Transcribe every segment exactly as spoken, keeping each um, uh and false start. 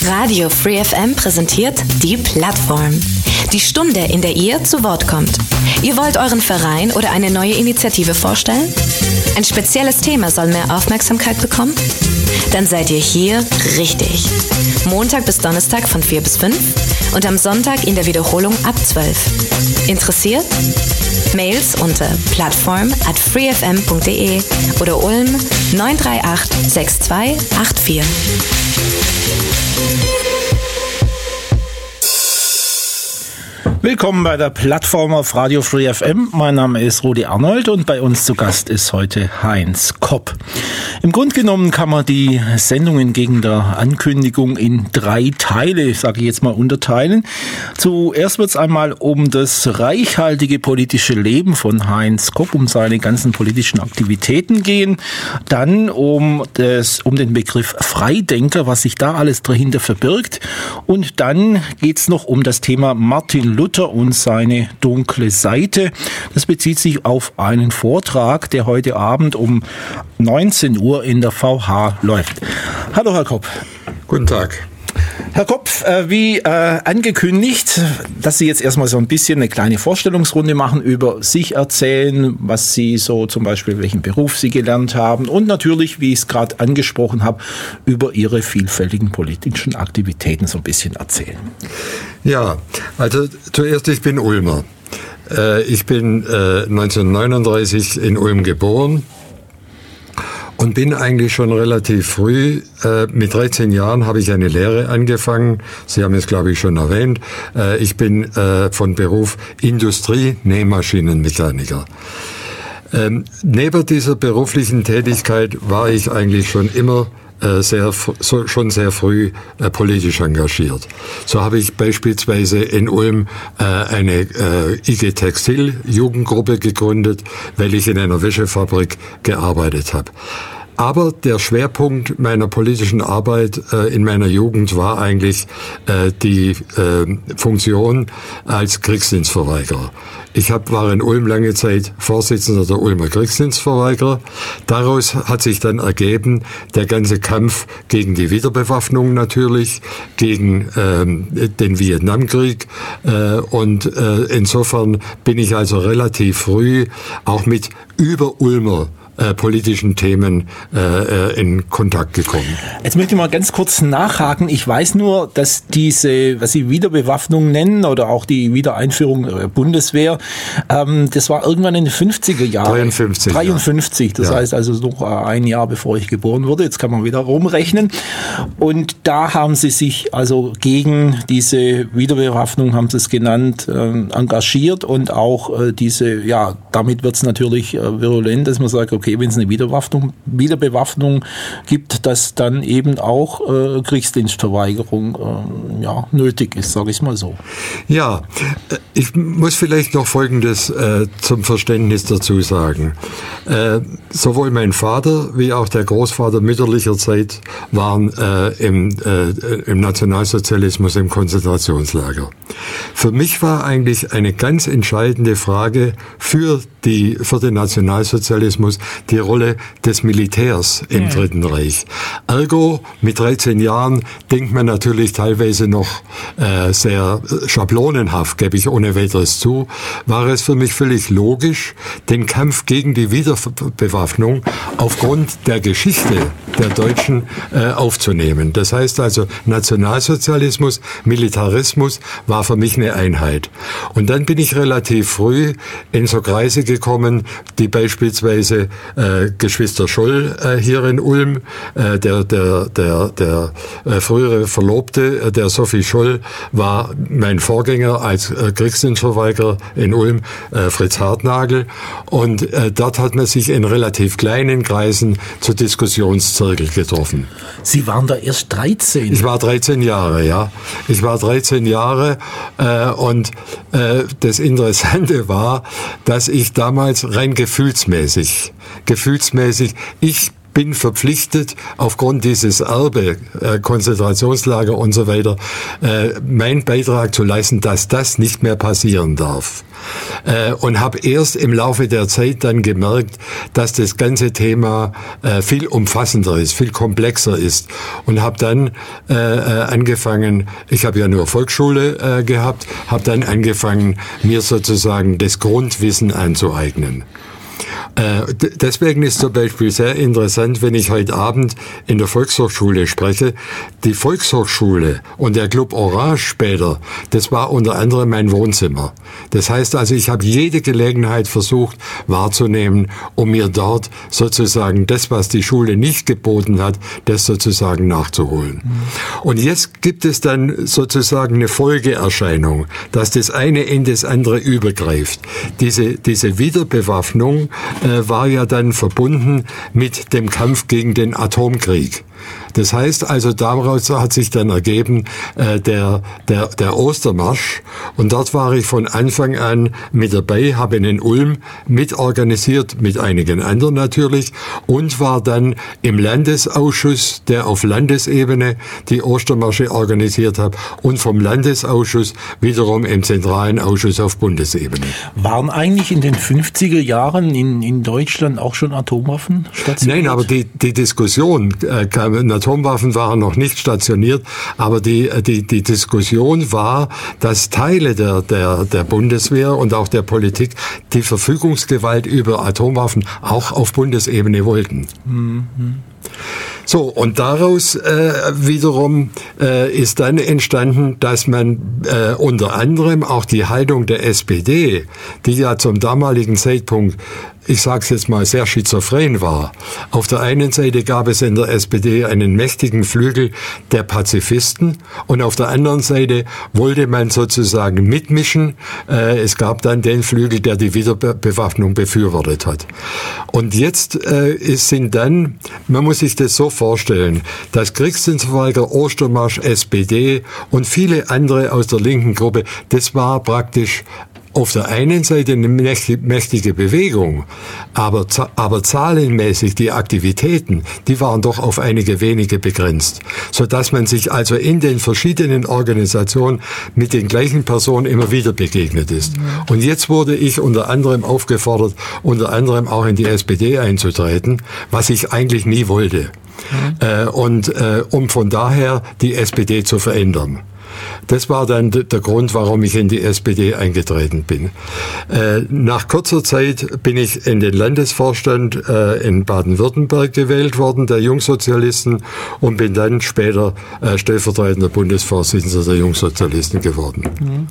Radio Free F M präsentiert die Plattform. Die Stunde, in der ihr zu Wort kommt. Ihr wollt euren Verein oder eine neue Initiative vorstellen? Ein spezielles Thema soll mehr Aufmerksamkeit bekommen? Dann seid ihr hier richtig. Montag bis Donnerstag von vier bis fünf und am Sonntag in der Wiederholung ab zwölf. Interessiert? Mails unter plattform at freefm punkt de oder Ulm neun drei acht sechs zwei acht vier. Willkommen bei der Plattform auf Radio Free F M. Mein Name ist Rudi Arnold und bei uns zu Gast ist heute Heinz Kopp. Im Grunde genommen kann man die Sendung entgegen der Ankündigung in drei Teile, sage ich jetzt mal, unterteilen. Zuerst wird es einmal um das reichhaltige politische Leben von Heinz Kopp, um seine ganzen politischen Aktivitäten gehen. Dann um, das, um den Begriff Freidenker, was sich da alles dahinter verbirgt. Und dann geht es noch um das Thema Martin Luther und seine dunkle Seite. Das bezieht sich auf einen Vortrag, der heute Abend um neunzehn Uhr in der V H läuft. Hallo Herr Kopp. Guten Tag. Herr Kopp, äh, wie äh, angekündigt, dass Sie jetzt erstmal so ein bisschen eine kleine Vorstellungsrunde machen, über sich erzählen, was Sie so zum Beispiel, welchen Beruf Sie gelernt haben und natürlich, wie ich es gerade angesprochen habe, über Ihre vielfältigen politischen Aktivitäten so ein bisschen erzählen. Ja, also zuerst, ich bin Ulmer. Äh, ich bin äh, neunzehnhundertneununddreißig in Ulm geboren. Und bin eigentlich schon relativ früh, äh, mit dreizehn Jahren habe ich eine Lehre angefangen. Sie haben es, glaube ich, schon erwähnt. Äh, ich bin äh, von Beruf Industrie-Nähmaschinenmechaniker. Ähm, neben dieser beruflichen Tätigkeit war ich eigentlich schon immer äh, sehr, so, schon sehr früh äh, politisch engagiert. So habe ich beispielsweise in Ulm äh, eine äh, I G Textil Jugendgruppe gegründet, weil ich in einer Wäschefabrik gearbeitet habe. Aber der Schwerpunkt meiner politischen Arbeit äh, in meiner Jugend war eigentlich äh, die äh, Funktion als Kriegsdienstverweigerer. Ich hab, war in Ulm lange Zeit Vorsitzender der Ulmer Kriegsdienstverweigerer. Daraus hat sich dann ergeben, der ganze Kampf gegen die Wiederbewaffnung natürlich, gegen ähm, den Vietnamkrieg. Äh, und äh, insofern bin ich also relativ früh auch mit Über-Ulmer Äh, politischen Themen äh, in Kontakt gekommen. Jetzt möchte ich mal ganz kurz nachhaken. Ich weiß nur, dass diese, was Sie Wiederbewaffnung nennen oder auch die Wiedereinführung der Bundeswehr, ähm, das war irgendwann in den fünfziger Jahren. dreiundfünfzig. dreiundfünfzig, das ja. heißt also noch ein Jahr bevor ich geboren wurde. Jetzt kann man wieder rumrechnen. Und da haben Sie sich also gegen diese Wiederbewaffnung, haben Sie es genannt, äh, engagiert und auch äh, diese, ja, damit wird es natürlich äh, virulent, dass man sagt, okay, wenn es eine Wiederbewaffnung, Wiederbewaffnung gibt, dass dann eben auch äh, Kriegsdienstverweigerung äh, ja, nötig ist, sage ich mal so. Ja, ich muss vielleicht noch Folgendes äh, zum Verständnis dazu sagen. Äh, sowohl mein Vater wie auch der Großvater mütterlicher Zeit waren äh, im, äh, im Nationalsozialismus im Konzentrationslager. Für mich war eigentlich eine ganz entscheidende Frage für, die, für den Nationalsozialismus die Rolle des Militärs im ja. Dritten Reich. Ergo, mit dreizehn Jahren denkt man natürlich teilweise noch äh, sehr schablonenhaft, gebe ich ohne weiteres zu, war es für mich völlig logisch, den Kampf gegen die Wiederbewaffnung aufgrund der Geschichte der Deutschen äh, aufzunehmen. Das heißt also, Nationalsozialismus, Militarismus war für mich eine Einheit. Und dann bin ich relativ früh in so Kreise gekommen, die beispielsweise Äh, Geschwister Scholl äh, hier in Ulm, äh, der der der der äh, frühere Verlobte äh, der Sophie Scholl war mein Vorgänger als äh, Kriegsdienstverweigerer in Ulm, äh, Fritz Hartnagel, und äh, dort hat man sich in relativ kleinen Kreisen zu Diskussionszirkel getroffen. Sie waren da erst dreizehn? Ich war dreizehn Jahre, ja. Ich war dreizehn Jahre äh, und äh, das Interessante war, dass ich damals rein gefühlsmäßig Gefühlsmäßig, ich bin verpflichtet, aufgrund dieses Erbe, äh, Konzentrationslager und so weiter, äh, meinen Beitrag zu leisten, dass das nicht mehr passieren darf. Äh, und habe erst im Laufe der Zeit dann gemerkt, dass das ganze Thema äh, viel umfassender ist, viel komplexer ist. Und habe dann äh, angefangen, ich habe ja nur Volksschule äh, gehabt, habe dann angefangen, mir sozusagen das Grundwissen anzueignen. Äh, d- deswegen ist zum Beispiel sehr interessant, wenn ich heute Abend in der Volkshochschule spreche. Die Volkshochschule und der Club Orange später, das war unter anderem mein Wohnzimmer. Das heißt also, ich habe jede Gelegenheit versucht wahrzunehmen, um mir dort sozusagen das, was die Schule nicht geboten hat, das sozusagen nachzuholen. Mhm. Und jetzt gibt es dann sozusagen eine Folgeerscheinung, dass das eine in das andere übergreift. Diese, diese Wiederbewaffnung äh, war ja dann verbunden mit dem Kampf gegen den Atomkrieg. Das heißt also, daraus hat sich dann ergeben äh, der, der, der Ostermarsch. Und dort war ich von Anfang an mit dabei, habe ihn in Ulm mitorganisiert, mit einigen anderen natürlich, und war dann im Landesausschuss, der auf Landesebene die Ostermärsche organisiert hat, und vom Landesausschuss wiederum im zentralen Ausschuss auf Bundesebene. Waren eigentlich in den fünfziger Jahren in, in Deutschland auch schon Atomwaffen stationiert? Nein, aber die, die Diskussion äh, kam, Atomwaffen waren noch nicht stationiert, aber die, die, die Diskussion war, dass Teile der, der, der Bundeswehr und auch der Politik die Verfügungsgewalt über Atomwaffen auch auf Bundesebene wollten. Mhm. So, und daraus äh, wiederum äh, ist dann entstanden, dass man äh, unter anderem auch die Haltung der S P D, die ja zum damaligen Zeitpunkt, ich sage es jetzt mal, sehr schizophren war. Auf der einen Seite gab es in der S P D einen mächtigen Flügel der Pazifisten und auf der anderen Seite wollte man sozusagen mitmischen. Äh, es gab dann den Flügel, der die Wiederbewaffnung befürwortet hat. Und jetzt äh, ist, sind dann, man muss sich das so vorstellen, dass Kriegsdienstverweigerer, Ostermarsch, S P D und viele andere aus der linken Gruppe, das war praktisch auf der einen Seite eine mächtige Bewegung, aber, aber zahlenmäßig die Aktivitäten, die waren doch auf einige wenige begrenzt, so dass man sich also in den verschiedenen Organisationen mit den gleichen Personen immer wieder begegnet ist. Und jetzt wurde ich unter anderem aufgefordert, unter anderem auch in die S P D einzutreten, was ich eigentlich nie wollte. Mhm. Äh, und äh, um von daher die S P D zu verändern. Das war dann der Grund, warum ich in die S P D eingetreten bin. Äh, nach kurzer Zeit bin ich in den Landesvorstand äh, in Baden-Württemberg gewählt worden, der Jungsozialisten, und bin dann später äh, stellvertretender Bundesvorsitzender der Jungsozialisten geworden. Mhm.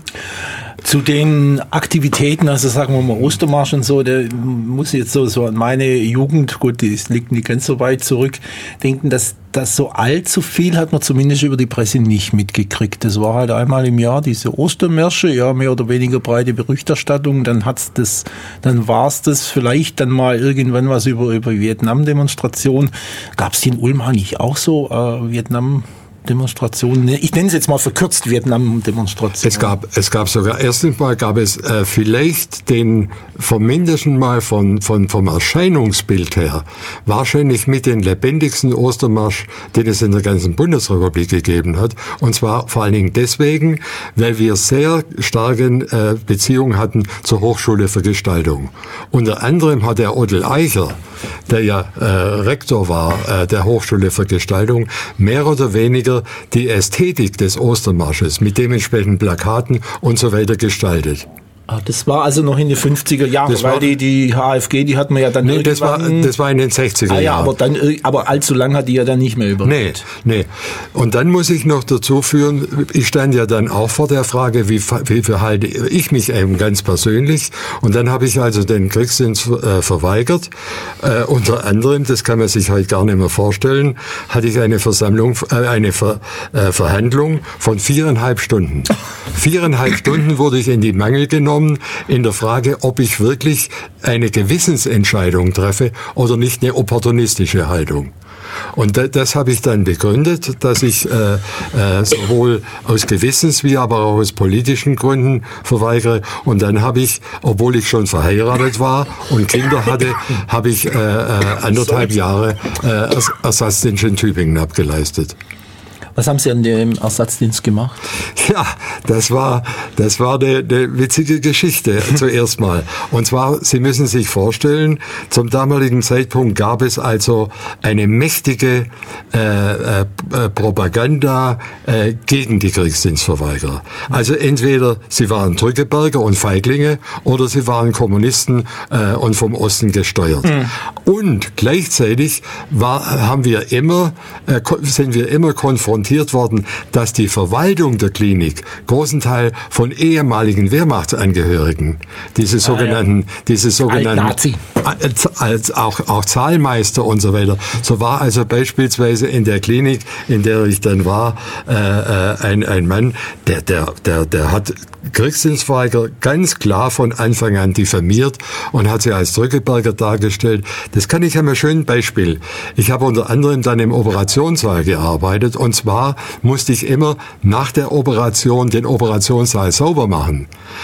Zu den Aktivitäten, also sagen wir mal Ostermarsch und so, der muss jetzt so, so an meine Jugend, gut, die liegt nicht ganz so weit zurück, denken, dass das so allzu viel hat man zumindest über die Presse nicht mitgekriegt. Das war halt einmal im Jahr diese Ostermärsche, ja, mehr oder weniger breite Berichterstattung, dann hat's das, dann war's das, vielleicht dann mal irgendwann was über, über Vietnam-Demonstration. Gab's die in Ulm eigentlich auch so, äh, Vietnam Demonstrationen, ich nenne es jetzt mal verkürzt Vietnam-Demonstrationen. Es gab, es gab sogar, erstens mal gab es äh, vielleicht den, vom Mindesten mal von, von, vom Erscheinungsbild her, wahrscheinlich mit den lebendigsten Ostermarsch, den es in der ganzen Bundesrepublik gegeben hat. Und zwar vor allen Dingen deswegen, weil wir sehr starke äh, Beziehungen hatten zur Hochschule für Gestaltung. Unter anderem hat der Otto Eicher, der ja äh, Rektor war äh, der Hochschule für Gestaltung, mehr oder weniger die Ästhetik des Ostermarsches mit dementsprechenden Plakaten und so weiter gestaltet. Ah, das war also noch in den fünfziger Jahren, das weil war, die, die H F G, die hat man ja dann nee, das war, das war in den sechziger Jahren. Ah ja, aber, dann, aber allzu lang hat die ja dann nicht mehr überlebt. Nee, nee. Und dann muss ich noch dazu führen, ich stand ja dann auch vor der Frage, wie, wie verhalte ich mich eben ganz persönlich. Und dann habe ich also den Kriegsdienst äh, verweigert. Äh, unter anderem, das kann man sich heute gar nicht mehr vorstellen, hatte ich eine Versammlung, äh, eine Ver, äh, Verhandlung von viereinhalb Stunden. Viereinhalb Stunden wurde ich in die Mangel genommen, in der Frage, ob ich wirklich eine Gewissensentscheidung treffe oder nicht eine opportunistische Haltung. Und das, das habe ich dann begründet, dass ich äh, äh, sowohl aus Gewissens- wie aber auch aus politischen Gründen verweigere. Und dann habe ich, obwohl ich schon verheiratet war und Kinder hatte, habe ich äh, äh, anderthalb Jahre äh, Ersatzdienst in Tübingen abgeleistet. Was haben Sie an dem Ersatzdienst gemacht? Ja, das war, das war eine, eine witzige Geschichte zuerst mal. Und zwar, Sie müssen sich vorstellen, zum damaligen Zeitpunkt gab es also eine mächtige äh, äh, Propaganda äh, gegen die Kriegsdienstverweigerer. Also entweder sie waren Drückeberger und Feiglinge oder sie waren Kommunisten äh, und vom Osten gesteuert. Mhm. Und gleichzeitig war, haben wir immer, äh, sind wir immer konfrontiert worden, dass die Verwaltung der Klinik großen Teil von ehemaligen Wehrmachtsangehörigen, diese sogenannten, ah, ja. diese sogenannten, als, als auch, auch Zahlmeister und so weiter. So war also beispielsweise in der Klinik, in der ich dann war, äh, ein, ein Mann, der, der, der, der hat Kriegsdienstverweigerer ganz klar von Anfang an diffamiert und hat sie als Drückeberger dargestellt. Das kann ich einem schönen Beispiel. Ich habe unter anderem dann im Operationssaal gearbeitet und zwar musste ich immer nach der Operation den Operationssaal sauber machen.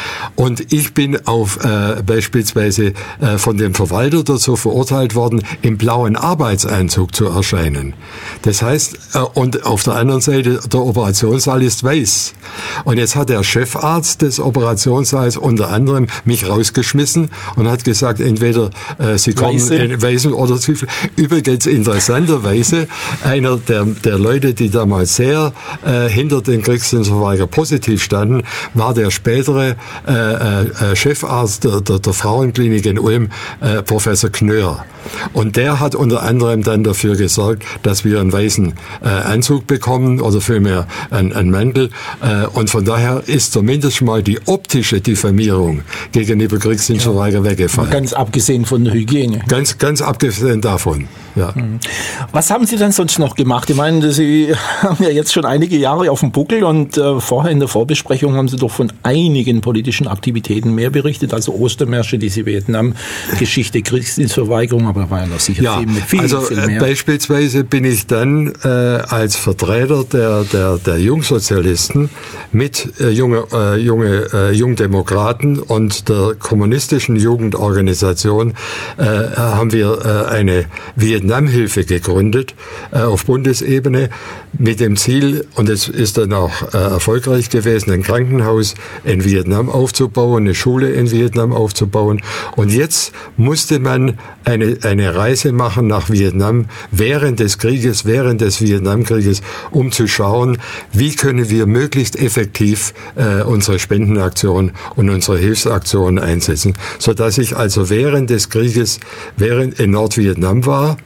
Und ich bin auf äh, beispielsweise äh, von dem Verwalter dazu verurteilt worden, im blauen Arbeitsanzug zu erscheinen. Das heißt, äh, und auf der anderen Seite, der Operationssaal ist weiß. Und jetzt hat der Chefarzt des Operationssaals unter anderem mich rausgeschmissen und hat gesagt, entweder äh, Sie kommen Weiße. in Weißen oder Zwiebeln. Übrigens interessanterweise, einer der, der Leute, die damals sehr äh, hinter den Kriegsdienstverweigerern positiv standen, war der spätere äh, äh, Chefarzt der, der, der Frauenklinik in Ulm, äh, Professor Knöhr. Und der hat unter anderem dann dafür gesorgt, dass wir einen weißen äh, Anzug bekommen oder vielmehr einen, einen Mantel. Äh, und von daher ist zumindest schon mal die optische Diffamierung gegenüber Kriegsdienstverweigerern ja. weggefallen. Ganz abgesehen von der Hygiene. Ganz, ganz abgesehen davon, ja. Was haben Sie denn sonst noch gemacht? Ich meine, Sie haben ja jetzt schon einige Jahre auf dem Buckel und äh, vorher in der Vorbesprechung haben Sie doch von einigen politischen Aktivitäten mehr berichtet, also Ostermärsche, diese Vietnam-Geschichte, Kriegsdienstverweigerung, aber da war ja noch sicher ja, viel, viel, also, viel mehr. Äh, beispielsweise bin ich dann äh, als Vertreter der, der, der Jungsozialisten mit äh, junge, äh, junge äh, Jungdemokraten und der kommunistischen Jugendorganisation äh, haben wir äh, eine Vietnamhilfe gegründet äh, auf Bundesebene mit dem Ziel, und es ist dann auch äh, erfolgreich gewesen, ein Krankenhaus in Vietnam aufzubauen, eine Schule in Vietnam aufzubauen. Und jetzt musste man eine, eine Reise machen nach Vietnam während des Krieges, während des Vietnamkrieges, um zu schauen, wie können wir möglichst effektiv äh, unsere Spendenaktion und unsere Hilfsaktionen einsetzen, sodass ich also während des Krieges während in Nordvietnam war.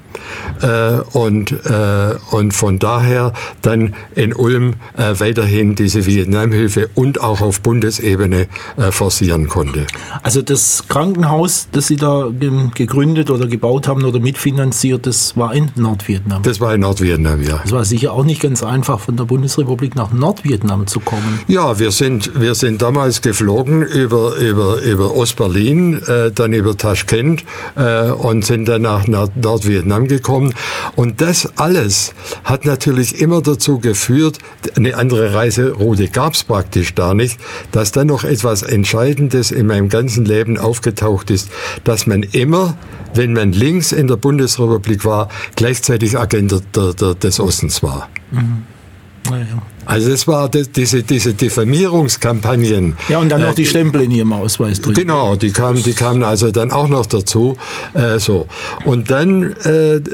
Äh, und, äh, und von daher dann in Ulm äh, weiterhin diese Vietnamhilfe und auch auf Bundesebene äh, forcieren konnte. Also das Krankenhaus, das Sie da ge- gegründet oder gebaut haben oder mitfinanziert, das war in Nordvietnam? Das war in Nordvietnam, ja. Es war sicher auch nicht ganz einfach, von der Bundesrepublik nach Nordvietnam zu kommen. Ja, wir sind, wir sind damals geflogen über, über, über Ostberlin, äh, dann über Taschkent äh, und sind dann nach Nordvietnam gekommen. Und das alles hat natürlich immer dazu geführt, eine andere Reiseroute gab es praktisch da nicht, dass dann noch etwas Entscheidendes in meinem ganzen Leben aufgetaucht ist, dass man immer, wenn man links in der Bundesrepublik war, gleichzeitig Agent der, der, des Ostens war. Mhm. Ja, ja. Also es war das, diese, diese Diffamierungskampagnen. Ja, und dann noch äh, die Stempel in Ihrem Ausweis drin. Genau, die kamen, die kamen also dann auch noch dazu. Äh, so. Und dann äh, äh,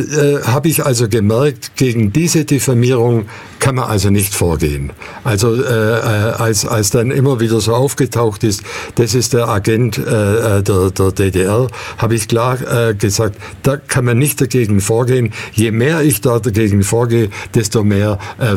habe ich also gemerkt, gegen diese Diffamierung kann man also nicht vorgehen. Also äh, als, als dann immer wieder so aufgetaucht ist, das ist der Agent äh, der, der D D R, habe ich klar äh, gesagt, da kann man nicht dagegen vorgehen. Je mehr ich da dagegen vorgehe, desto mehr äh,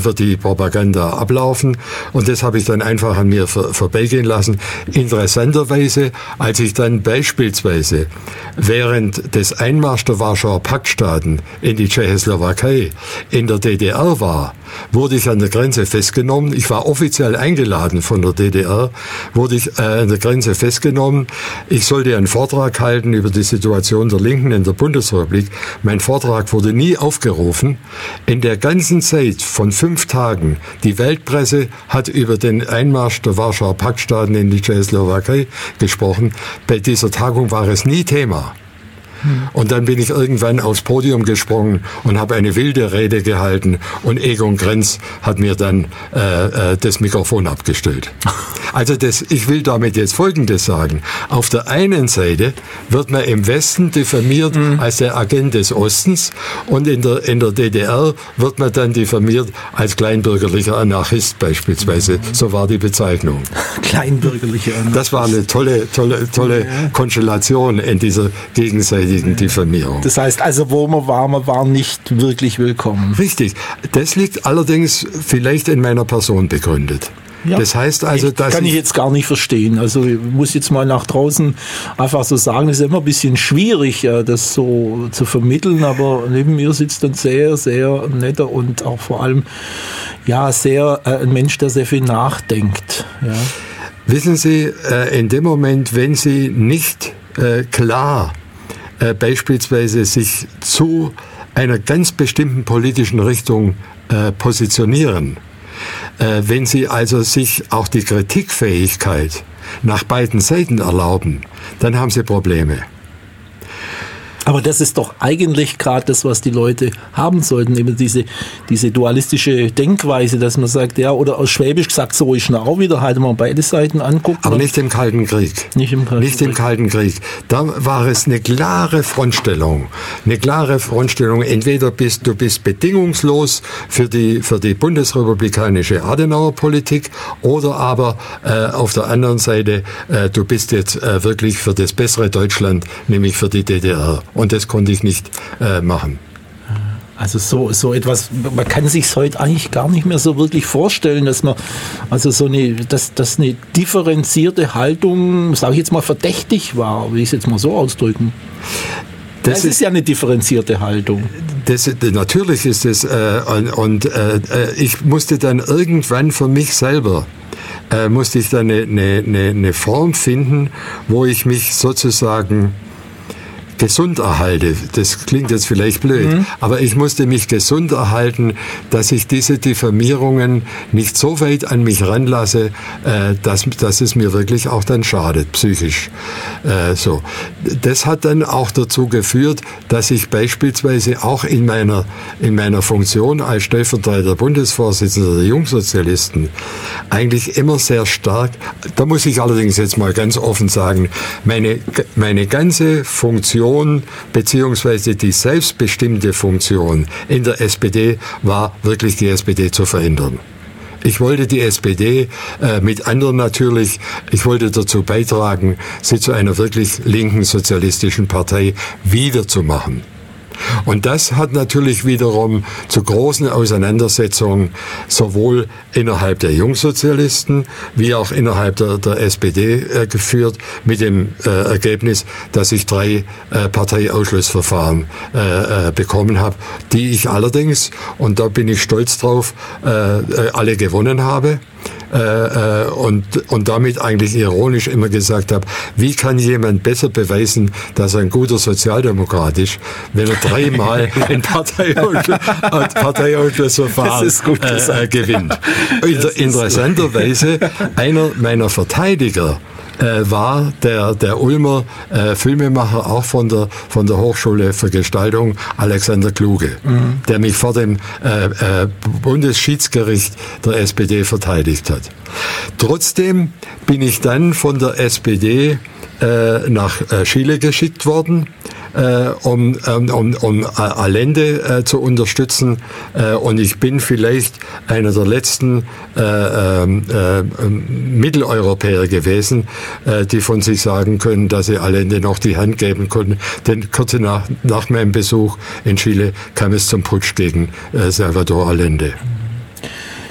wird die Propaganda ablaufen. Und das habe ich dann einfach an mir vor, vorbeigehen lassen. Interessanterweise, als ich dann beispielsweise während des Einmarschs der Warschauer Paktstaaten in die Tschechoslowakei in der D D R war, wurde ich an der Grenze festgenommen. Ich war offiziell eingeladen von der D D R, wurde ich äh, an der Grenze festgenommen. Ich sollte einen Vortrag halten über die Situation der Linken in der Bundesrepublik. Mein Vortrag wurde nie aufgerufen. In der ganzen Zeit von fünf Tagen, die Weltpresse hat über den Einmarsch der Warschauer Paktstaaten in die Tschechoslowakei gesprochen. Bei dieser Tagung war es nie Thema. Und dann bin ich irgendwann aufs Podium gesprungen und habe eine wilde Rede gehalten und Egon Krenz hat mir dann äh, äh, das Mikrofon abgestellt. Also das, ich will damit jetzt Folgendes sagen. Auf der einen Seite wird man im Westen diffamiert mhm. als der Agent des Ostens und in der, in der D D R wird man dann diffamiert als kleinbürgerlicher Anarchist beispielsweise. Mhm. So war die Bezeichnung. Kleinbürgerlicher Anarchist. Das war eine tolle, tolle, tolle ja. Konstellation in dieser gegenseitigen Diffamierung. Das heißt also, wo man war, man war nicht wirklich willkommen. Richtig. Das liegt allerdings vielleicht in meiner Person begründet. Ja. Das heißt also, dass kann ich jetzt gar nicht verstehen. Also ich muss jetzt mal nach draußen einfach so sagen, es ist immer ein bisschen schwierig, das so zu vermitteln, aber neben mir sitzt ein sehr, sehr netter und auch vor allem ja sehr äh, ein Mensch, der sehr viel nachdenkt. Ja. Wissen Sie, äh, in dem Moment, wenn Sie nicht äh, klar äh, beispielsweise sich zu einer ganz bestimmten politischen Richtung äh, positionieren, Äh, wenn Sie also sich auch die Kritikfähigkeit nach beiden Seiten erlauben, dann haben Sie Probleme. Aber das ist doch eigentlich gerade das, was die Leute haben sollten, eben diese, diese dualistische Denkweise, dass man sagt, ja, oder aus Schwäbisch gesagt, so ist es auch wieder, halt mal beide Seiten angucken. Aber nicht im Kalten Krieg. Nicht im Kalten Nicht im Kalten Krieg. Da war es eine klare Frontstellung. Eine klare Frontstellung. Entweder bist du bist bedingungslos für die, für die bundesrepublikanische Adenauer-Politik oder aber äh, auf der anderen Seite, äh, du bist jetzt äh, wirklich für das bessere Deutschland, nämlich für die D D R. Und das konnte ich nicht äh, machen. Also so, so etwas, man kann sich heute eigentlich gar nicht mehr so wirklich vorstellen, dass man, also so eine, dass, dass eine differenzierte Haltung, sage ich jetzt mal, verdächtig war, will ich es jetzt mal so ausdrücken. Das, das ist, ist ja eine differenzierte Haltung. Das, natürlich ist es, äh, und, und äh, ich musste dann irgendwann für mich selber äh, musste ich dann eine, eine, eine Form finden, wo ich mich sozusagen gesund erhalte. Das klingt jetzt vielleicht blöd, mhm. aber ich musste mich gesund erhalten, dass ich diese Diffamierungen nicht so weit an mich ranlasse, äh, dass, dass es mir wirklich auch dann schadet, psychisch. Äh, so. Das hat dann auch dazu geführt, dass ich beispielsweise auch in meiner, in meiner Funktion als stellvertretender Bundesvorsitzender der Jungsozialisten eigentlich immer sehr stark, da muss ich allerdings jetzt mal ganz offen sagen, meine, meine ganze Funktion beziehungsweise die selbstbestimmte Funktion in der S P D war wirklich die S P D zu verändern. Ich wollte die S P D äh, mit anderen natürlich, ich wollte dazu beitragen, sie zu einer wirklich linken sozialistischen Partei wiederzumachen. Und das hat natürlich wiederum zu großen Auseinandersetzungen sowohl innerhalb der Jungsozialisten wie auch innerhalb der, der S P D äh, geführt, mit dem äh, Ergebnis, dass ich drei äh, Parteiausschlussverfahren äh, äh, bekommen habe, die ich allerdings, und da bin ich stolz drauf, äh, äh, alle gewonnen habe. Äh, äh, und, und damit eigentlich ironisch immer gesagt habe, wie kann jemand besser beweisen, dass er ein guter Sozialdemokrat ist, wenn er dreimal ein Parteiausschlussverfahren äh, äh, gewinnt. Inter- interessanterweise, einer meiner Verteidiger Äh, war der, der Ulmer äh, Filmemacher, auch von der, von der Hochschule für Gestaltung, Alexander Kluge, mhm. der mich vor dem äh, äh, Bundesschiedsgericht der S P D verteidigt hat. Trotzdem bin ich dann von der S P D äh, nach äh, Chile geschickt worden, äh, um, um, um, um Allende äh, zu unterstützen. Äh, und ich bin vielleicht einer der letzten äh, äh, äh, Mitteleuropäer gewesen, äh, die von sich sagen können, dass sie Allende noch die Hand geben konnten. Denn kurz nach, nach meinem Besuch in Chile kam es zum Putsch gegen äh, Salvador Allende.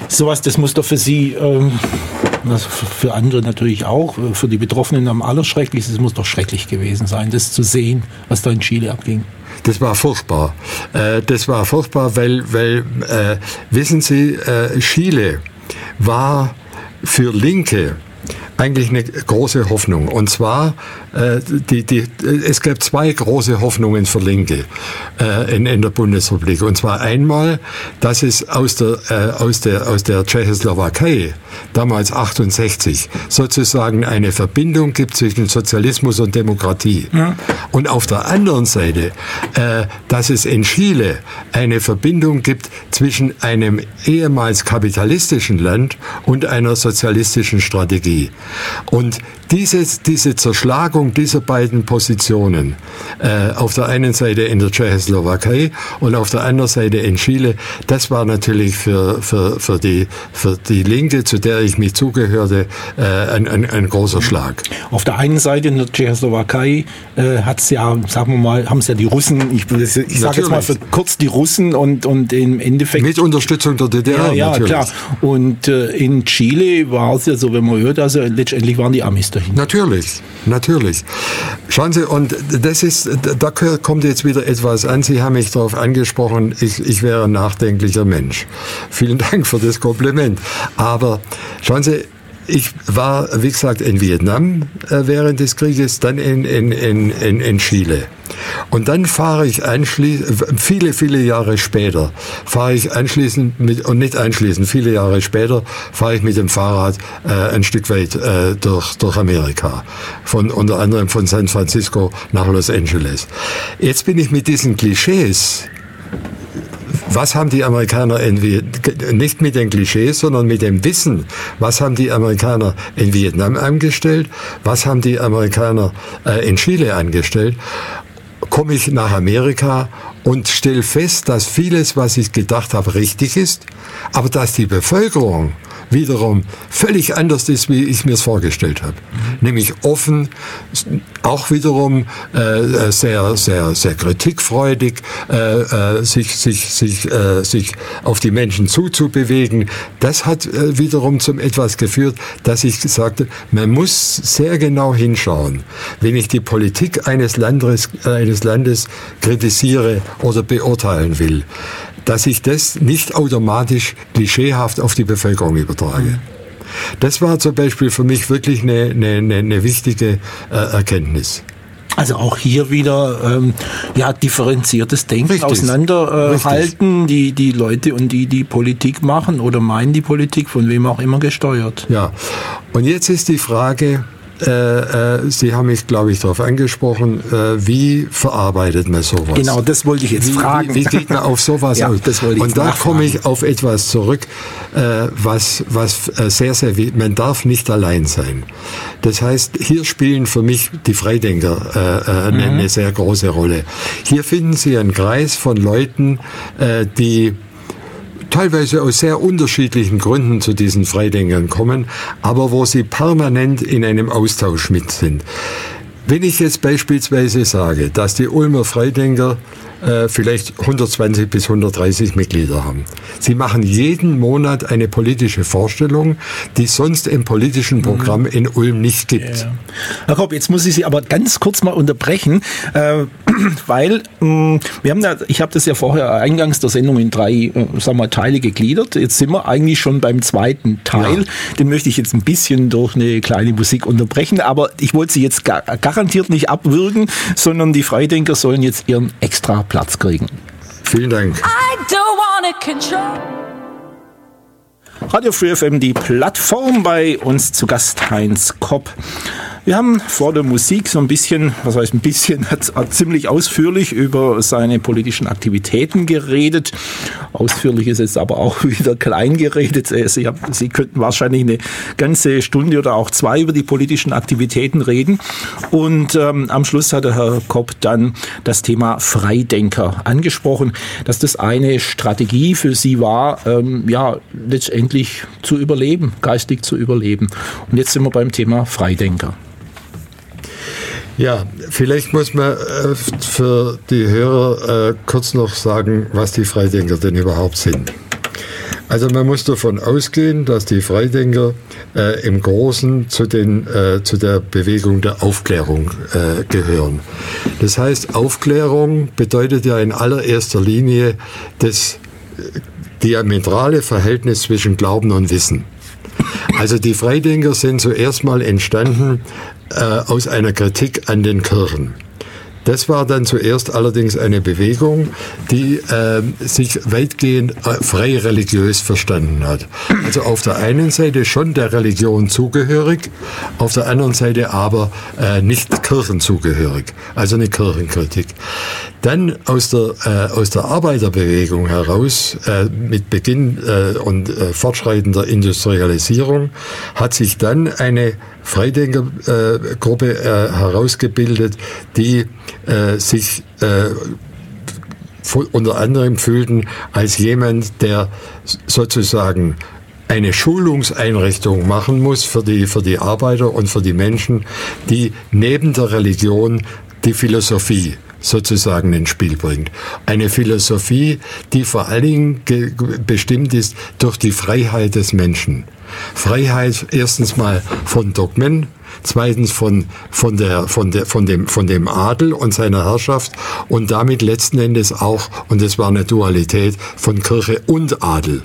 Sowas, das muss doch für Sie, ähm, für andere natürlich auch, für die Betroffenen am allerschrecklichsten, es muss doch schrecklich gewesen sein, das zu sehen, was da in Chile abging. Das war furchtbar. Äh, das war furchtbar, weil, weil äh, wissen Sie, äh, Chile war für Linke eigentlich eine große Hoffnung. Und zwar, äh, die, die, es gab zwei große Hoffnungen für Linke äh, in, in der Bundesrepublik. Und zwar einmal, dass es aus der, äh, aus der, aus der Tschechoslowakei, damals achtundsechzig, sozusagen eine Verbindung gibt zwischen Sozialismus und Demokratie. Ja. Und auf der anderen Seite, äh, dass es in Chile eine Verbindung gibt zwischen einem ehemals kapitalistischen Land und einer sozialistischen Strategie. Und diese, diese Zerschlagung dieser beiden Positionen, äh, auf der einen Seite in der Tschechoslowakei und auf der anderen Seite in Chile, das war natürlich für, für, für, die, für die Linke, zu der ich mich zugehörte, äh, ein, ein, ein großer Schlag. Auf der einen Seite in der Tschechoslowakei äh, hat's ja, sagen wir mal, haben es ja die Russen, ich, ich sage jetzt mal für kurz die Russen und, und im Endeffekt... Mit Unterstützung der D D R, ja, ja, natürlich. Klar. Und äh, in Chile war es ja so, wenn man hört, also letztendlich waren die Amis dahin. Natürlich, natürlich. Schauen Sie, und das ist, da kommt jetzt wieder etwas an. Sie haben mich darauf angesprochen, ich, ich wäre ein nachdenklicher Mensch. Vielen Dank für das Kompliment. Aber schauen Sie, ich war, wie gesagt, in Vietnam äh, während des Krieges, dann in, in, in, in, in Chile. Und dann fahre ich anschließend, viele, viele Jahre später, fahre ich anschließend, mit, und nicht anschließend, viele Jahre später, fahre ich mit dem Fahrrad äh, ein Stück weit äh, durch, durch Amerika. Von, unter anderem von San Francisco nach Los Angeles. Jetzt bin ich mit diesen Klischees, was haben die Amerikaner in Vietnam, nicht mit den Klischees, sondern mit dem Wissen, was haben die Amerikaner in Vietnam angestellt, was haben die Amerikaner äh, in Chile angestellt, komme ich nach Amerika und stelle fest, dass vieles, was ich gedacht habe, richtig ist, aber dass die Bevölkerung wiederum völlig anders ist, wie ich mir es vorgestellt habe. Mhm. Nämlich offen, auch wiederum äh, sehr, sehr, sehr kritikfreudig, äh, äh, sich, sich, sich, äh, sich auf die Menschen zuzubewegen. Das hat äh, wiederum zum etwas geführt, dass ich sagte, man muss sehr genau hinschauen, wenn ich die Politik eines Landes, äh, eines Landes kritisiere oder beurteilen will, dass ich das nicht automatisch klischeehaft auf die Bevölkerung übertrage. Das war zum Beispiel für mich wirklich eine, eine, eine wichtige äh, Erkenntnis. Also auch hier wieder ähm, ja differenziertes Denken, Richtig. auseinanderhalten, äh, die die Leute und die die Politik machen oder meinen die Politik, von wem auch immer gesteuert. Ja, und jetzt ist die Frage, Äh, äh, Sie haben mich, glaube ich, darauf angesprochen, äh, wie verarbeitet man sowas? Genau, das wollte ich jetzt wie, fragen. Wie, wie geht man auf sowas ja, aus? Das wollte ich Und jetzt da nachfragen. komme ich auf etwas zurück, äh, was, was äh, sehr, sehr wichtig, man darf nicht allein sein. Das heißt, hier spielen für mich die Freidenker äh, äh, mhm. eine, eine sehr große Rolle. Hier finden Sie einen Kreis von Leuten, äh, die teilweise aus sehr unterschiedlichen Gründen zu diesen Freidenkern kommen, aber wo sie permanent in einem Austausch mit sind. Wenn ich jetzt beispielsweise sage, dass die Ulmer Freidenker äh, vielleicht hundertzwanzig bis hundertdreißig Mitglieder haben. Sie machen jeden Monat eine politische Vorstellung, die es sonst im politischen Programm mhm. in Ulm nicht gibt. Ja. Herr Kopp, jetzt muss ich Sie aber ganz kurz mal unterbrechen, äh, weil mh, wir haben ja, ich habe das ja vorher eingangs der Sendung in drei äh, sagen wir mal, Teile gegliedert. Jetzt sind wir eigentlich schon beim zweiten Teil. Ja. Den möchte ich jetzt ein bisschen durch eine kleine Musik unterbrechen, aber ich wollte Sie jetzt gar, garantiert nicht abwürgen, sondern die Freidenker sollen jetzt ihren extra Platz kriegen. Vielen Dank. I don't wanna control. Radio Free F M, die Plattform, bei uns zu Gast Heinz Kopp. Wir haben vor der Musik so ein bisschen, was heißt ein bisschen, hat, hat ziemlich ausführlich über seine politischen Aktivitäten geredet. Ausführlich ist jetzt aber auch wieder klein geredet. Sie, haben, Sie könnten wahrscheinlich eine ganze Stunde oder auch zwei über die politischen Aktivitäten reden. Und ähm, am Schluss hat der Herr Kopp dann das Thema Freidenker angesprochen, dass das eine Strategie für Sie war, ähm, ja, letztendlich zu überleben, geistig zu überleben. Und jetzt sind wir beim Thema Freidenker. Ja, vielleicht muss man äh, für die Hörer äh, kurz noch sagen, was die Freidenker denn überhaupt sind. Also man muss davon ausgehen, dass die Freidenker äh, im Großen zu, den, äh, zu der Bewegung der Aufklärung äh, gehören. Das heißt, Aufklärung bedeutet ja in allererster Linie das diametrale Verhältnis zwischen Glauben und Wissen. Also die Freidenker sind zuerst mal entstanden äh, aus einer Kritik an den Kirchen. Das war dann zuerst allerdings eine Bewegung, die äh, sich weitgehend äh, frei religiös verstanden hat. Also auf der einen Seite schon der Religion zugehörig, auf der anderen Seite aber äh, nicht kirchenzugehörig, also eine Kirchenkritik. Dann aus der, äh, aus der Arbeiterbewegung heraus, äh, mit Beginn äh, und äh, fortschreitender Industrialisierung, hat sich dann eine Freidenkergruppe äh, herausgebildet, die äh, sich äh, unter anderem fühlten als jemand, der sozusagen eine Schulungseinrichtung machen muss für die, für die Arbeiter und für die Menschen, die neben der Religion die Philosophie sozusagen ins Spiel bringt. Eine Philosophie, die vor allen Dingen ge- bestimmt ist durch die Freiheit des Menschen. Freiheit erstens mal von Dogmen, zweitens von, von, der, von, der, von, dem, von dem Adel und seiner Herrschaft und damit letzten Endes auch, und das war eine Dualität, von Kirche und Adel.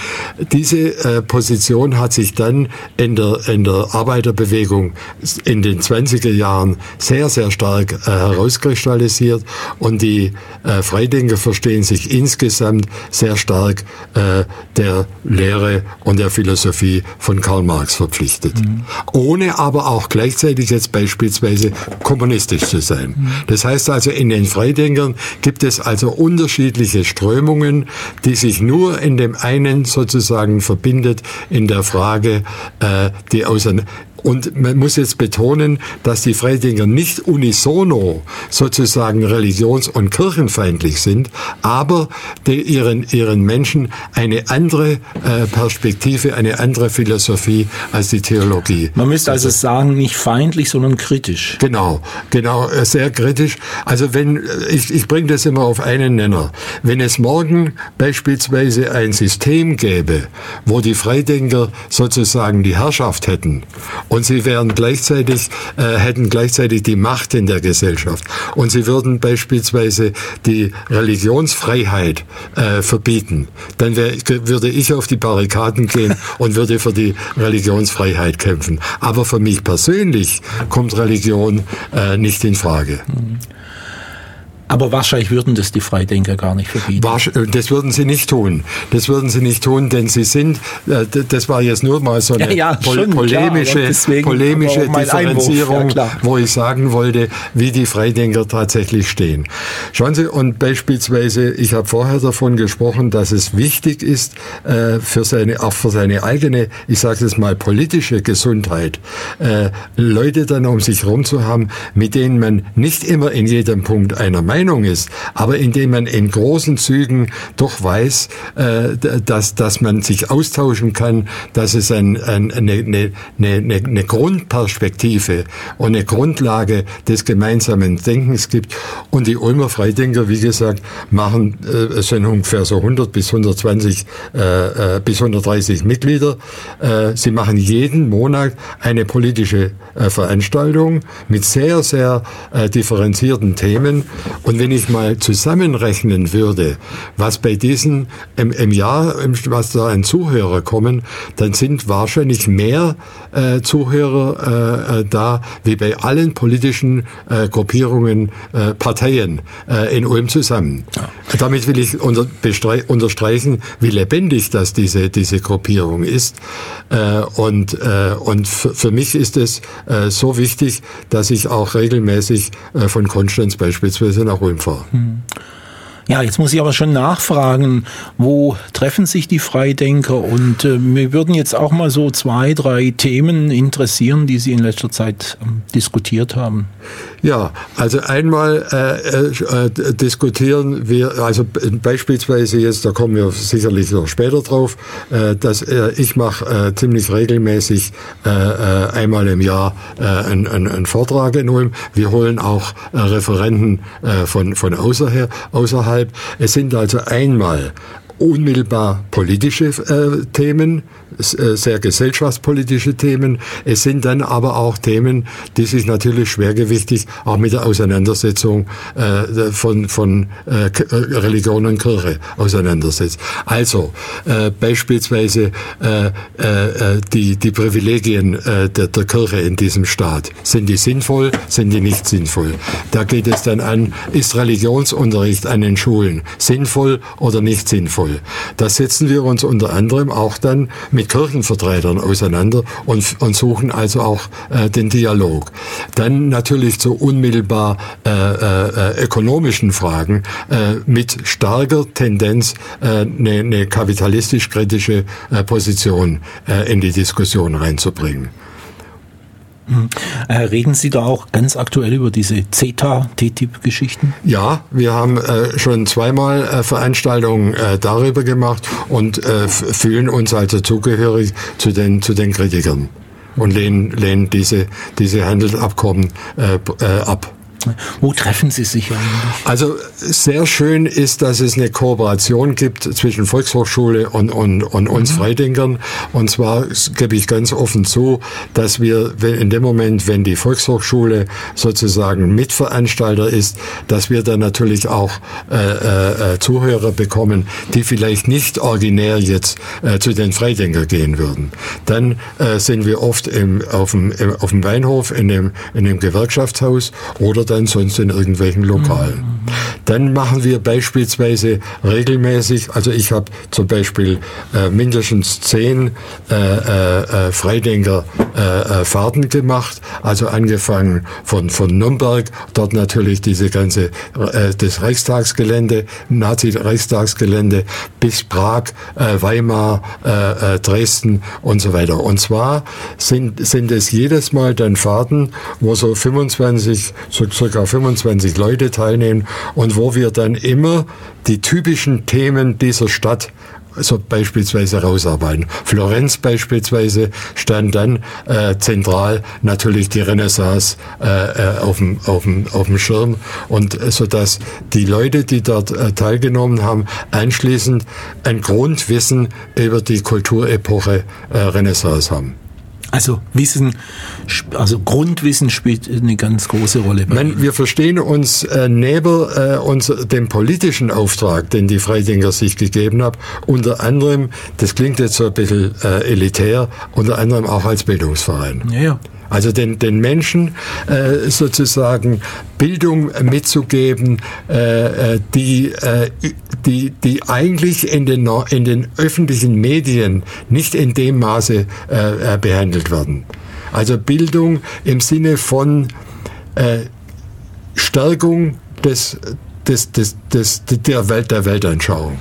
Diese äh, Position hat sich dann in der, in der Arbeiterbewegung in den zwanziger Jahren sehr, sehr stark äh, herauskristallisiert und die äh, Freidenker verstehen sich insgesamt sehr stark äh, der Lehre und der Philosophie von Karl Marx verpflichtet. Mhm. Ohne aber auch gleichzeitig jetzt beispielsweise kommunistisch zu sein. Mhm. Das heißt also, in den Freidenkern gibt es also unterschiedliche Strömungen, die sich nur in dem einen sozusagen verbindet in der Frage, äh, die auseinander. Und man muss jetzt betonen, dass die Freidenker nicht unisono sozusagen religions- und kirchenfeindlich sind, aber die ihren, ihren Menschen eine andere äh, Perspektive, eine andere Philosophie als die Theologie. Man müsste also sagen, nicht feindlich, sondern kritisch. Genau, genau, sehr kritisch. Also wenn, ich, ich bringe das immer auf einen Nenner. Wenn es morgen beispielsweise ein System gäbe, wo die Freidenker sozusagen die Herrschaft hätten, und sie wären gleichzeitig, äh, hätten gleichzeitig die Macht in der Gesellschaft. Und sie würden beispielsweise die Religionsfreiheit äh, verbieten. Dann wär, würde ich auf die Barrikaden gehen und würde für die Religionsfreiheit kämpfen. Aber für mich persönlich kommt Religion äh, nicht in Frage. Mhm. Aber wahrscheinlich würden das die Freidenker gar nicht verbieten. Das würden sie nicht tun. Das würden sie nicht tun, denn sie sind, das war jetzt nur mal so eine ja, ja, schon, polemische, klar, deswegen, polemische Differenzierung, ja, wo ich sagen wollte, wie die Freidenker tatsächlich stehen. Schauen Sie, und beispielsweise, ich habe vorher davon gesprochen, dass es wichtig ist, für seine, auch für seine eigene, ich sage es mal, politische Gesundheit, Leute dann um sich herum zu haben, mit denen man nicht immer in jedem Punkt einer Meinung ist, aber indem man in großen Zügen doch weiß, äh, dass, dass man sich austauschen kann, dass es ein, ein, eine, eine, eine, eine Grundperspektive und eine Grundlage des gemeinsamen Denkens gibt. Und die Ulmer Freidenker, wie gesagt, machen, äh, es sind ungefähr so hundert bis hundertzwanzig äh, äh, bis hundertdreißig Mitglieder. Äh, sie machen jeden Monat eine politische äh, Veranstaltung mit sehr, sehr äh, differenzierten Themen. Und wenn ich mal zusammenrechnen würde, was bei diesen im, im Jahr, was da an Zuhörer kommen, dann sind wahrscheinlich mehr äh, Zuhörer äh, da, wie bei allen politischen äh, Gruppierungen, äh, Parteien äh, in Ulm zusammen. Ja. Damit will ich unter, unterstreichen, wie lebendig das diese, diese Gruppierung ist. Äh, und äh, und für, für mich ist es äh, so wichtig, dass ich auch regelmäßig äh, von Konstanz beispielsweise nach Ulm fahre. Ja, jetzt muss ich aber schon nachfragen, wo treffen sich die Freidenker? Und äh, mir würden jetzt auch mal so zwei, drei Themen interessieren, die Sie in letzter Zeit ähm, diskutiert haben. Ja, also einmal äh, äh, diskutieren wir, also beispielsweise jetzt, da kommen wir sicherlich noch später drauf, äh, dass äh, ich mache äh, ziemlich regelmäßig äh, äh, einmal im Jahr äh, einen ein Vortrag in Ulm. Wir holen auch äh, Referenten äh, von, von außerher, außerhalb. Es sind also einmal unmittelbar politische äh, Themen, sehr gesellschaftspolitische Themen. Es sind dann aber auch Themen, die sich natürlich schwergewichtig auch mit der Auseinandersetzung äh, von, von äh, Religion und Kirche auseinandersetzt. Also äh, beispielsweise äh, äh, die, die Privilegien äh, der, der Kirche in diesem Staat. Sind die sinnvoll, sind die nicht sinnvoll? Da geht es dann an, ist Religionsunterricht an den Schulen sinnvoll oder nicht sinnvoll? Da setzen wir uns unter anderem auch dann mit Kirchenvertretern auseinander und, und suchen also auch äh, den Dialog. Dann natürlich zu unmittelbar äh, äh, ökonomischen Fragen äh, mit starker Tendenz eine äh, ne kapitalistisch-kritische äh, Position äh, in die Diskussion reinzubringen. Äh, reden Sie da auch ganz aktuell über diese CETA-T T I P-Geschichten? Ja, wir haben äh, schon zweimal äh, Veranstaltungen äh, darüber gemacht und äh, fühlen uns also zugehörig zu den, zu den Kritikern und lehnen, lehnen diese, diese Handelsabkommen äh, äh, ab. Wo treffen Sie sich eigentlich? Also sehr schön ist, dass es eine Kooperation gibt zwischen Volkshochschule und, und, und uns mhm. Freidenkern. Und zwar gebe ich ganz offen zu, dass wir in dem Moment, wenn die Volkshochschule sozusagen Mitveranstalter ist, dass wir dann natürlich auch äh, äh, Zuhörer bekommen, die vielleicht nicht originär jetzt äh, zu den Freidenker gehen würden. Dann äh, sind wir oft im, auf, dem, im, auf dem Weinhof, in dem, in dem Gewerkschaftshaus oder dann sonst in irgendwelchen Lokalen. Mhm. Dann machen wir beispielsweise regelmäßig, also ich habe zum Beispiel äh, mindestens zehn äh, äh, Freidenker äh, Fahrten gemacht, also angefangen von, von Nürnberg, dort natürlich diese ganze, äh, das Reichstagsgelände, Nazi-Reichstagsgelände, bis Prag, äh, Weimar, äh, äh, Dresden und so weiter. Und zwar sind, sind es jedes Mal dann Fahrten, wo so fünfundzwanzig, so circa fünfundzwanzig Leute teilnehmen und wo wir dann immer die typischen Themen dieser Stadt so beispielsweise rausarbeiten. Florenz beispielsweise stand dann äh, zentral natürlich die Renaissance äh, auf dem auf dem auf dem Schirm und äh, so dass die Leute, die dort äh, teilgenommen haben, anschließend ein Grundwissen über die Kulturepoche äh, Renaissance haben. Also Wissen, also Grundwissen spielt eine ganz große Rolle. Meine, wir verstehen uns äh, neben äh, uns, dem politischen Auftrag, den die Freidenker sich gegeben haben, unter anderem, das klingt jetzt so ein bisschen äh, elitär, unter anderem auch als Bildungsverein. Ja, ja. Also den, den Menschen äh, sozusagen Bildung mitzugeben, äh, die, äh, die, die eigentlich in den, in den öffentlichen Medien nicht in dem Maße äh, behandelt werden. Also Bildung im Sinne von äh, Stärkung des, des, des, des, der, Welt, der Weltanschauung.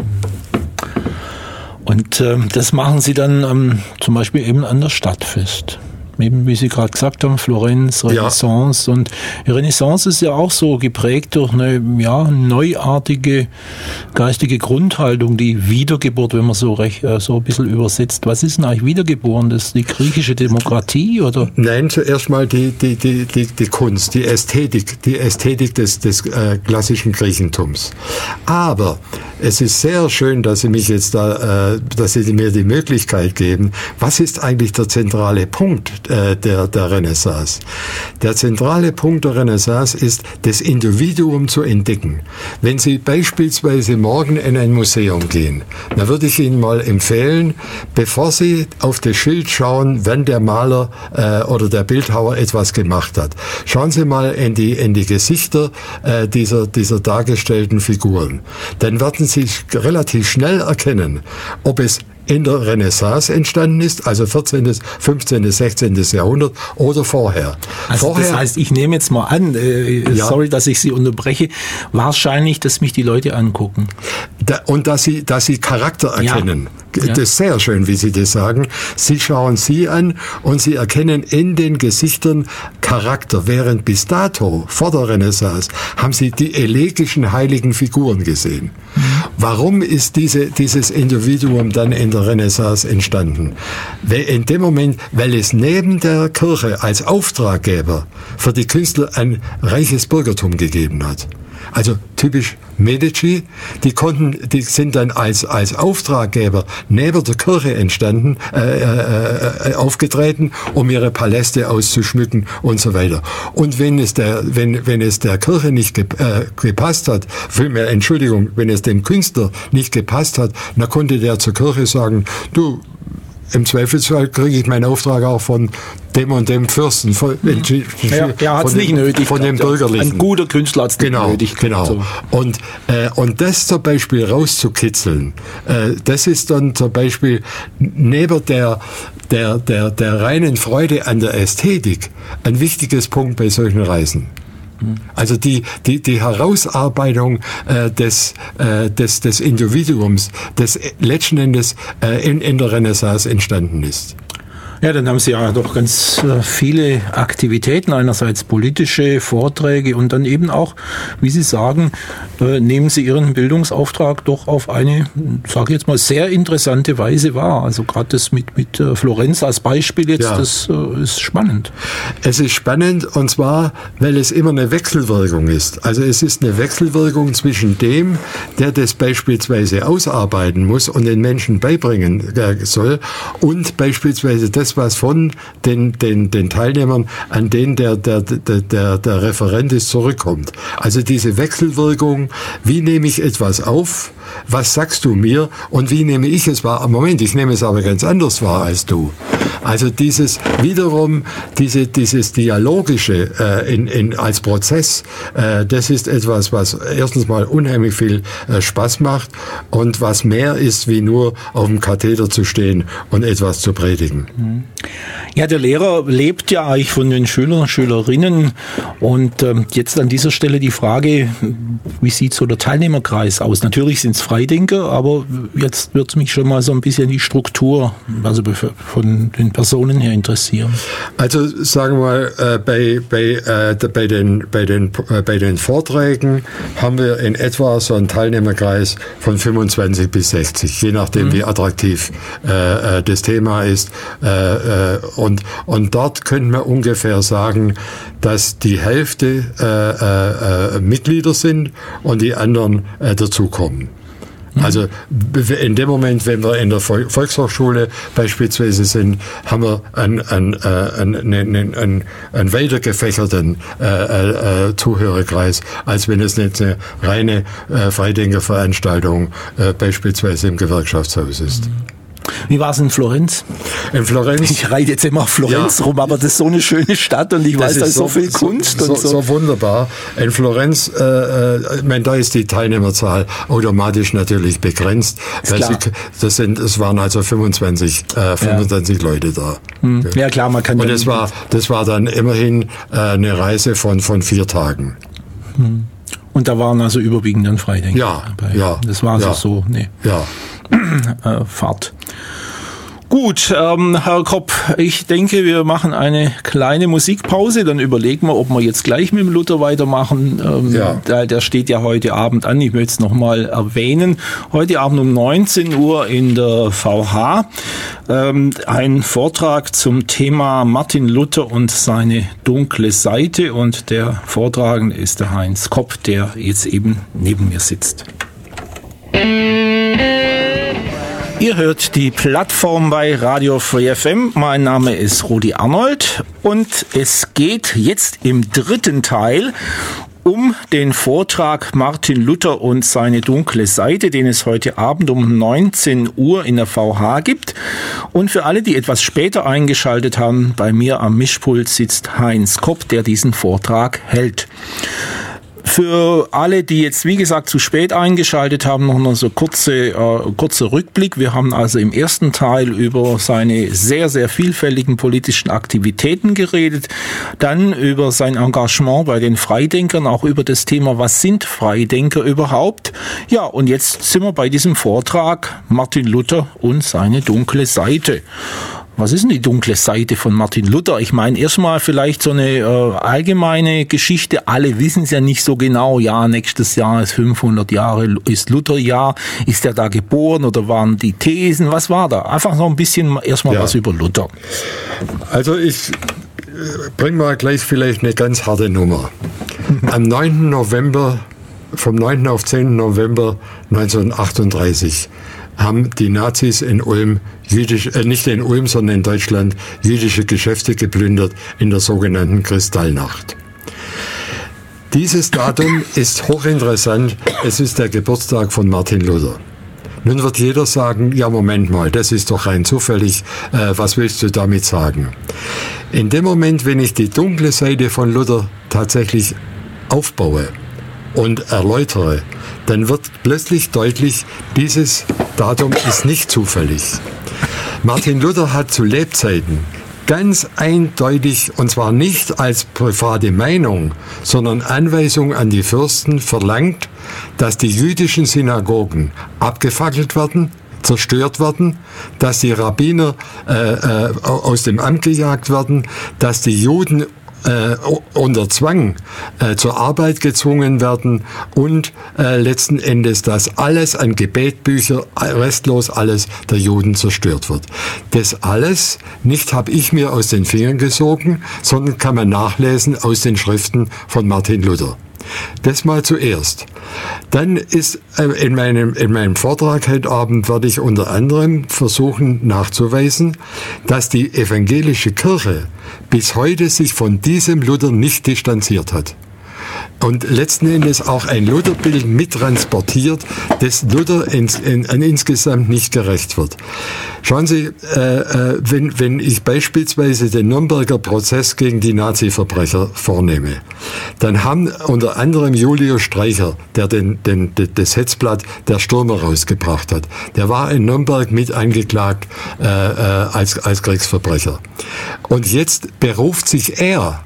Und äh, das machen Sie dann ähm, zum Beispiel eben an der Stadt fest. Eben wie Sie gerade gesagt haben, Florenz, Renaissance. Ja. Und die Renaissance ist ja auch so geprägt durch eine ja, neuartige geistige Grundhaltung, die Wiedergeburt, wenn man so recht, so ein bisschen übersetzt. Was ist denn eigentlich wiedergeboren? Das ist die griechische Demokratie, oder? Nein, zuerst mal die, die, die, die, die Kunst, die Ästhetik, die Ästhetik des, des äh, klassischen Griechentums. Aber es ist sehr schön, dass Sie mich jetzt da, äh, dass Sie mir die Möglichkeit geben. Was ist eigentlich der zentrale Punkt Der, der Renaissance? Der zentrale Punkt der Renaissance ist, das Individuum zu entdecken. Wenn Sie beispielsweise morgen in ein Museum gehen, dann würde ich Ihnen mal empfehlen, bevor Sie auf das Schild schauen, wenn der Maler äh, oder der Bildhauer etwas gemacht hat, schauen Sie mal in die, in die Gesichter äh, dieser, dieser dargestellten Figuren. Dann werden Sie relativ schnell erkennen, ob es in der Renaissance entstanden ist, also vierzehnten, fünfzehnten, sechzehnten Jahrhundert oder vorher. Also vorher, das heißt, ich nehme jetzt mal an, äh, ja. sorry, dass ich Sie unterbreche, wahrscheinlich, dass mich die Leute angucken. Da, und dass sie, dass sie Charakter erkennen. Ja. Ja. Das ist sehr schön, wie Sie das sagen. Sie schauen Sie an und Sie erkennen in den Gesichtern Charakter, während bis dato, vor der Renaissance, haben Sie die elegischen heiligen Figuren gesehen. Mhm. Warum ist diese, dieses Individuum dann in der Renaissance entstanden? In dem Moment, weil es neben der Kirche als Auftraggeber für die Künstler ein reiches Bürgertum gegeben hat. also typisch Medici, die konnten, die sind dann als, als Auftraggeber neben der Kirche entstanden, äh, äh, aufgetreten, um ihre Paläste auszuschmücken und so weiter. Und wenn es der, wenn, wenn es der Kirche nicht ge, äh, gepasst hat, vielmehr, Entschuldigung, wenn es dem Künstler nicht gepasst hat, dann konnte der zur Kirche sagen, du, im Zweifelsfall kriege ich meinen Auftrag auch von dem und dem Fürsten. Von, mhm. ja, er hat es nicht nötig. Von dem Bürgerlichen. Ein guter Künstler hat es nicht genau, nötig. Genau. So. Und, äh, und das zum Beispiel rauszukitzeln, äh, das ist dann zum Beispiel neben der, der, der, der reinen Freude an der Ästhetik ein wichtiges Punkt bei solchen Reisen. Also die, die, die Herausarbeitung äh, des, äh, des, des Individuums, das letzten Endes äh, in, in der Renaissance entstanden ist. Ja, dann haben Sie ja doch ganz äh, viele Aktivitäten, einerseits politische Vorträge und dann eben auch, wie Sie sagen, äh, nehmen Sie Ihren Bildungsauftrag doch auf eine, sage ich jetzt mal, sehr interessante Weise wahr. Also gerade das mit, mit äh, Florenz als Beispiel jetzt, ja. das äh, ist spannend. Es ist spannend und zwar, weil es immer eine Wechselwirkung ist. Also es ist eine Wechselwirkung zwischen dem, der das beispielsweise ausarbeiten muss und den Menschen beibringen äh, soll und beispielsweise das, was von den, den, den Teilnehmern an den der, der, der, der, der Referent ist, zurückkommt. Also diese Wechselwirkung, wie nehme ich etwas auf, was sagst du mir und wie nehme ich es wahr? Moment, ich nehme es aber ganz anders wahr als du. Also dieses wiederum, diese, dieses Dialogische äh, in, in, als Prozess, äh, das ist etwas, was erstens mal unheimlich viel äh, Spaß macht und was mehr ist, wie nur auf dem Katheder zu stehen und etwas zu predigen. Ja, der Lehrer lebt ja eigentlich von den Schülern und Schülerinnen und ähm, jetzt an dieser Stelle die Frage, wie sieht so der Teilnehmerkreis aus? Natürlich sind es Freidenker, aber jetzt wird mich schon mal so ein bisschen die Struktur, also von den Personen her interessieren. Also sagen wir mal, äh, bei, bei, äh, bei, den, bei, den, äh, bei den Vorträgen haben wir in etwa so einen Teilnehmerkreis von fünfundzwanzig bis sechzig, je nachdem mhm. wie attraktiv äh, das Thema ist. Äh, äh, und, und dort können wir ungefähr sagen, dass die Hälfte äh, äh, Mitglieder sind und die anderen äh, dazukommen. Also in dem Moment, wenn wir in der Volkshochschule beispielsweise sind, haben wir einen, einen, einen, einen, einen, einen weiter gefächerten äh, äh, Zuhörerkreis, als wenn es nicht eine reine äh, Freidenkerveranstaltung äh, beispielsweise im Gewerkschaftshaus ist. Wie war es in Florenz? In Florenz? Ich reite jetzt immer auf Florenz ja. rum, aber das ist so eine schöne Stadt und ich das weiß, da ist so, so viel Kunst so, und so. So wunderbar. In Florenz, äh, ich meine, da ist die Teilnehmerzahl automatisch natürlich begrenzt. Weil sie, das, sind, es waren also fünfundzwanzig, äh, fünfundzwanzig ja. Leute da. Hm. Ja. ja klar, man kann. Und das war, das war dann immerhin äh, eine Reise von, von vier Tagen. Hm. Und da waren also überwiegend dann Freidenker ja, dabei. Ja, das war also ja, so eine ja. äh, Fahrt. Gut, ähm, Herr Kopp, ich denke, wir machen eine kleine Musikpause, dann überlegen wir, ob wir jetzt gleich mit dem Luther weitermachen. Ähm, ja. der, der steht ja heute Abend an, ich möchte es nochmal erwähnen. Heute Abend um neunzehn Uhr in der V H ähm, ein Vortrag zum Thema Martin Luther und seine dunkle Seite und der Vortragende ist der Heinz Kopp, der jetzt eben neben mir sitzt. Ihr hört die Plattform bei Radio Free F M. Mein Name ist Rudi Arnold und es geht jetzt im dritten Teil um den Vortrag Martin Luther und seine dunkle Seite, den es heute Abend um neunzehn Uhr in der V H gibt. Und für alle, die etwas später eingeschaltet haben, bei mir am Mischpult sitzt Heinz Kopp, der diesen Vortrag hält. Für alle, die jetzt, wie gesagt, zu spät eingeschaltet haben, noch mal so kurze, äh, kurzer Rückblick. Wir haben also im ersten Teil über seine sehr, sehr vielfältigen politischen Aktivitäten geredet. Dann über sein Engagement bei den Freidenkern, auch über das Thema, was sind Freidenker überhaupt? Ja, und jetzt sind wir bei diesem Vortrag Martin Luther und seine dunkle Seite. Was ist denn die dunkle Seite von Martin Luther? Ich meine, erstmal vielleicht so eine äh, allgemeine Geschichte. Alle wissen es ja nicht so genau. Ja, nächstes Jahr ist fünfhundert Jahre, ist Lutherjahr. Ist er da geboren oder waren die Thesen? Was war da? Einfach noch ein bisschen erstmal ja. was über Luther. Also ich bringe mal gleich vielleicht eine ganz harte Nummer. Am neunten November vom neunten auf zehnten November neunzehnhundertachtunddreißig haben die Nazis in Ulm, jüdisch, äh, nicht in Ulm, sondern in Deutschland, jüdische Geschäfte geplündert in der sogenannten Kristallnacht. Dieses Datum ist hochinteressant. Es ist der Geburtstag von Martin Luther. Nun wird jeder sagen, ja Moment mal, das ist doch rein zufällig, äh, was willst du damit sagen? In dem Moment, wenn ich die dunkle Seite von Luther tatsächlich aufbaue und erläutere, dann wird plötzlich deutlich, dieses Datum ist nicht zufällig. Martin Luther hat zu Lebzeiten ganz eindeutig, und zwar nicht als private Meinung, sondern Anweisung an die Fürsten verlangt, dass die jüdischen Synagogen abgefackelt werden, zerstört werden, dass die Rabbiner äh, äh, aus dem Amt gejagt werden, dass die Juden äh, unter Zwang äh, zur Arbeit gezwungen werden und äh, letzten Endes, dass alles an Gebetbücher, restlos alles der Juden zerstört wird. Das alles nicht habe ich mir aus den Fingern gesogen, sondern kann man nachlesen aus den Schriften von Martin Luther. Das mal zuerst. Dann ist äh, in meinem, in meinem Vortrag heute Abend werde ich unter anderem versuchen nachzuweisen, dass die evangelische Kirche bis heute sich von diesem Luther nicht distanziert hat. Und letzten Endes auch ein Lutherbild mittransportiert, das Luther ins, in, in, insgesamt nicht gerecht wird. Schauen Sie, äh, wenn, wenn ich beispielsweise den Nürnberger Prozess gegen die Nazi-Verbrecher vornehme, dann haben unter anderem Julius Streicher, der den, den, das Hetzblatt der Stürmer rausgebracht hat, der war in Nürnberg mit angeklagt äh, als, als Kriegsverbrecher. Und jetzt beruft sich er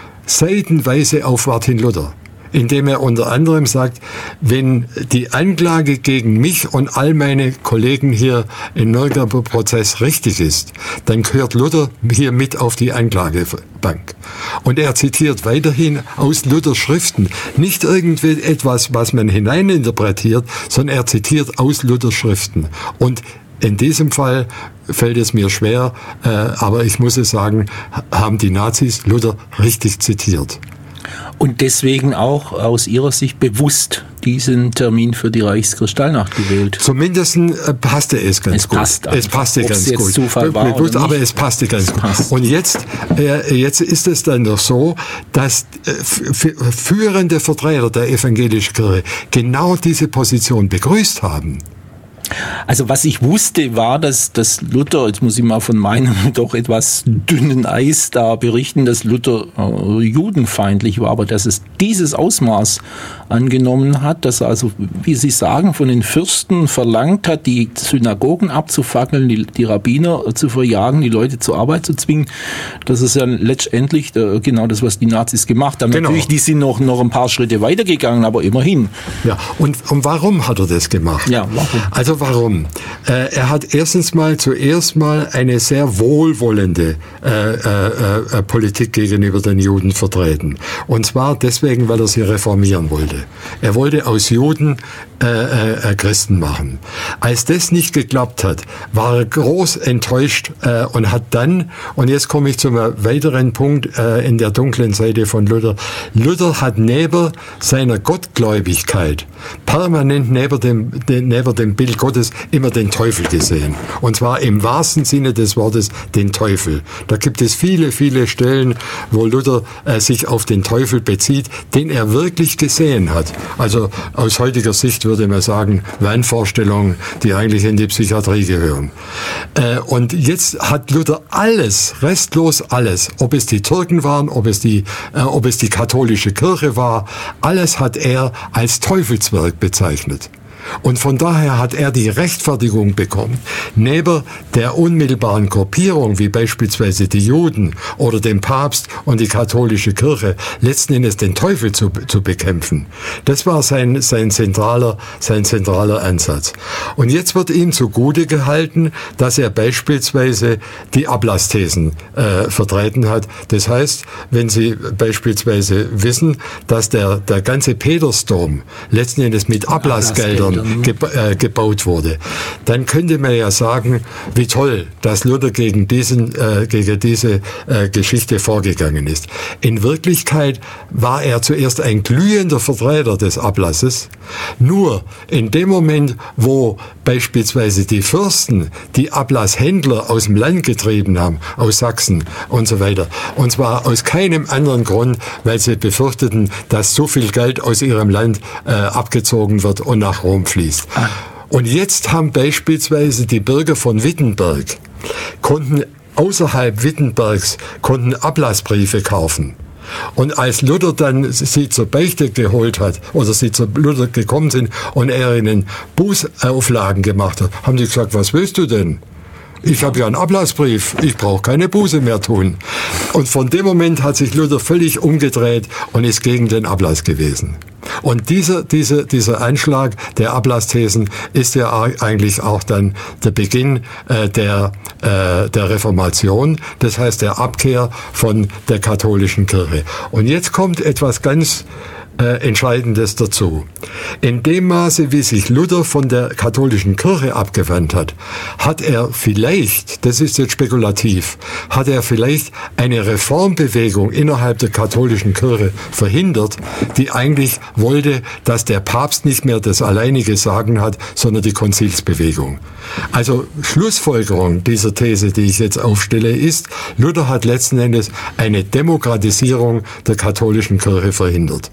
seitenweise auf Martin Luther, indem er unter anderem sagt, wenn die Anklage gegen mich und all meine Kollegen hier im Nürnberger Prozess richtig ist, dann gehört Luther hier mit auf die Anklagebank. Und er zitiert weiterhin aus Luthers Schriften, nicht irgendwie etwas, was man hineininterpretiert, sondern er zitiert aus Luthers Schriften. Und in diesem Fall fällt es mir schwer, äh, aber ich muss es sagen, haben die Nazis Luther richtig zitiert. Und deswegen auch aus Ihrer Sicht bewusst diesen Termin für die Reichskristallnacht gewählt. Zumindest äh, passte es ganz es gut. Passt es passte Ob's ganz jetzt gut. Zufall war bewusst, oder aber nicht, es passte ganz es gut. passt. Und jetzt, äh, jetzt ist es dann doch so, dass äh, f- führende Vertreter der evangelischen Kirche genau diese Position begrüßt haben. Also was ich wusste, war, dass, dass Luther, jetzt muss ich mal von meinem doch etwas dünnen Eis da berichten, dass Luther äh, judenfeindlich war, aber dass es dieses Ausmaß angenommen hat, dass er also, wie Sie sagen, von den Fürsten verlangt hat, die Synagogen abzufackeln, die, die Rabbiner zu verjagen, die Leute zur Arbeit zu zwingen. Das ist ja letztendlich äh, genau das, was die Nazis gemacht haben. Genau. Natürlich, die sind noch, noch ein paar Schritte weitergegangen, aber immerhin. Ja, und, und warum hat er das gemacht? Ja, warum? Also warum? Äh, er hat erstens mal zuerst mal eine sehr wohlwollende äh, äh, äh, Politik gegenüber den Juden vertreten. Und zwar deswegen, weil er sie reformieren wollte. Er wollte aus Juden äh, äh, Christen machen. Als das nicht geklappt hat, war er groß enttäuscht äh, und hat dann, und jetzt komme ich zum weiteren Punkt äh, in der dunklen Seite von Luther, Luther hat neben seiner Gottgläubigkeit permanent neben dem, den, neben dem Bild Gottes immer den Teufel gesehen. Und zwar im wahrsten Sinne des Wortes den Teufel. Da gibt es viele, viele Stellen, wo Luther äh, sich auf den Teufel bezieht, den er wirklich gesehen hat. Also aus heutiger Sicht würde man sagen, Wahnvorstellungen, die eigentlich in die Psychiatrie gehören. Äh, und jetzt hat Luther alles, restlos alles, ob es die Türken waren, ob es die, äh, ob es die katholische Kirche war, alles hat er als Teufelswerk bezeichnet. Und von daher hat er die Rechtfertigung bekommen, neben der unmittelbaren Gruppierung, wie beispielsweise die Juden oder den Papst und die katholische Kirche, letzten Endes den Teufel zu, zu bekämpfen. Das war sein, sein zentraler, sein zentraler Ansatz. Und jetzt wird ihm zugute gehalten, dass er beispielsweise die Ablassthesen äh, vertreten hat. Das heißt, wenn Sie beispielsweise wissen, dass der, der ganze Petersdom letzten Endes mit Ablassgeldern Mauern geba- äh, gebaut wurde, dann könnte man ja sagen, wie toll, dass Luther gegen, diesen, äh, gegen diese äh, Geschichte vorgegangen ist. In Wirklichkeit war er zuerst ein glühender Vertreter des Ablasses. Nur in dem Moment, wo beispielsweise die Fürsten die Ablasshändler aus dem Land getrieben haben, aus Sachsen und so weiter, und zwar aus keinem anderen Grund, weil sie befürchteten, dass so viel Geld aus ihrem Land äh, abgezogen wird und nach Rom fließt. Und jetzt haben beispielsweise die Bürger von Wittenberg, konnten außerhalb Wittenbergs, konnten Ablassbriefe kaufen. Und als Luther dann sie zur Beichte geholt hat, oder sie zu Luther gekommen sind und er ihnen Bußauflagen gemacht hat, haben sie gesagt, was willst du denn? Ich habe ja einen Ablassbrief, ich brauche keine Buße mehr tun. Und von dem Moment hat sich Luther völlig umgedreht und ist gegen den Ablass gewesen. Und dieser, dieser, dieser Anschlag der Ablassthesen ist ja eigentlich auch dann der Beginn äh, der, äh, der Reformation, das heißt der Abkehr von der katholischen Kirche. Und jetzt kommt etwas ganz Äh, Entscheidendes dazu. In dem Maße, wie sich Luther von der katholischen Kirche abgewandt hat, hat er vielleicht, das ist jetzt spekulativ, hat er vielleicht eine Reformbewegung innerhalb der katholischen Kirche verhindert, die eigentlich wollte, dass der Papst nicht mehr das alleinige Sagen hat, sondern die Konzilsbewegung. Also Schlussfolgerung dieser These, die ich jetzt aufstelle, ist, Luther hat letzten Endes eine Demokratisierung der katholischen Kirche verhindert.